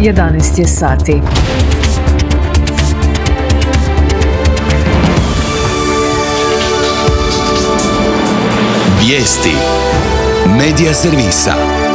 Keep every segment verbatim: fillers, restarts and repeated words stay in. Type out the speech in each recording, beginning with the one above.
jedanaest je sati. Vijesti Medija servisa.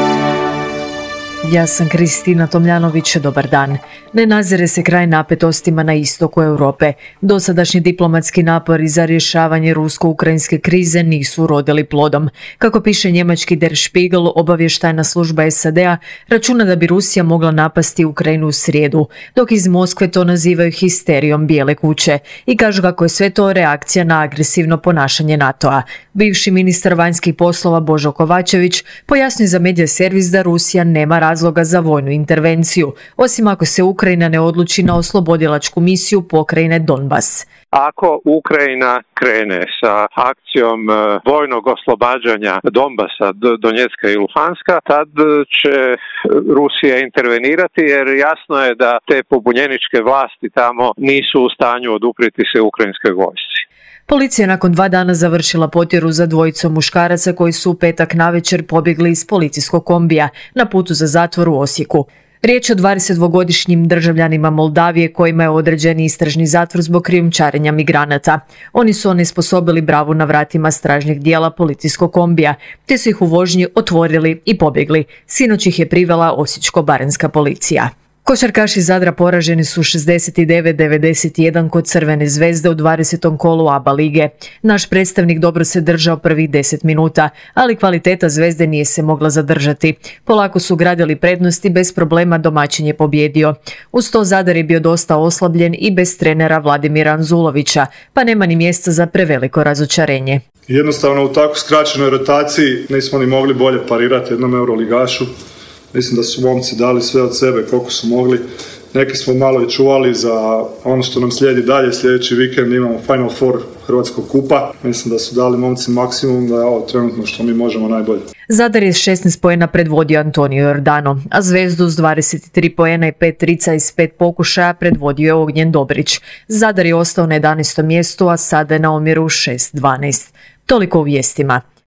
Ja sam Kristina Tomljanović, dobar dan. Ne nazire se kraj napetostima na istoku Europe. Dosadašnji diplomatski napori za rješavanje rusko-ukrajinske krize nisu urodili plodom. Kako piše njemački Der Spiegel, obavještajna služba S A D-a računa da bi Rusija mogla napasti Ukrajinu u srijedu, dok iz Moskve to nazivaju histerijom bijele kuće i kažu kako je sve to reakcija na agresivno ponašanje NATO-a. Bivši ministar vanjskih poslova Božo Kovačević pojasnio za medija servis da Rusija nema razloga za vojnu intervenciju, osim ako se Ukrajina ne odluči na oslobodilačku misiju pokrajine Donbas. Ako Ukrajina krene sa akcijom vojnog oslobađanja Donbasa, Donjecka i Luhanska, tad će Rusija intervenirati jer jasno je da te pobunjeničke vlasti tamo nisu u stanju oduprijeti se ukrajinskoj vojsci. Policija je nakon dva dana završila potjeru za dvojicom muškaraca koji su u petak navečer pobjegli iz policijskog kombija na putu za zatvor u Osijeku. Riječ je o dvadesetdvogodišnjim državljanima Moldavije kojima je određen istražni zatvor zbog krijumčarenja migranata. Oni su onesposobili bravu na vratima stražnjeg dijela policijskog kombija, te su ih u vožnji otvorili i pobjegli. Sinoć ih je privela Osječko-baranjska policija. Košarkaši Zadra poraženi su šezdeset devet devedeset jedan kod Crvene zvezde u dvadesetom kolu A B A lige. Naš predstavnik dobro se držao prvih deset minuta, ali kvaliteta Zvezde nije se mogla zadržati. Polako su gradili prednosti, bez problema domaćin je pobjedio. Uz to Zadar je bio dosta oslabljen i bez trenera Vladimira Anzulovića, pa nema ni mjesta za preveliko razočarenje. Jednostavno u tako skraćenoj rotaciji nismo ni mogli bolje parirati jednom euroligašu. Mislim da su momci dali sve od sebe koliko su mogli. Neki smo malo i čuvali za ono što nam slijedi dalje. Sljedeći vikend imamo Final Four Hrvatskog kupa. Mislim da su dali momci maksimum, da je ovo trenutno što mi možemo najbolje. Zadar je s šesnaest poena predvodio Antonio Jordano, a Zvezdu s dvadeset tri poena i pet trica iz pet pokušaja predvodio je Ognjen Dobrić. Zadar je ostao na jedanaestom mjestu, a sada je na omjeru šest dvanaest. Toliko u vijestima.